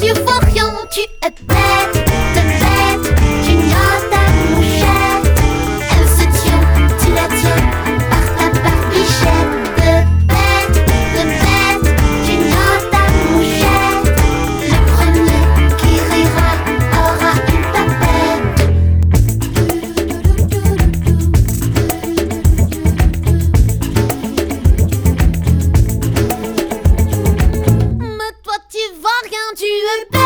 tu vois rien, tu es bête, grignotes ta mouchette. Elle se tient, tu la tiens par ta barbichette. De bête, grignote ta mouchette. Le premier qui rira aura une tapette. Mais toi tu vois rien, tu es bête.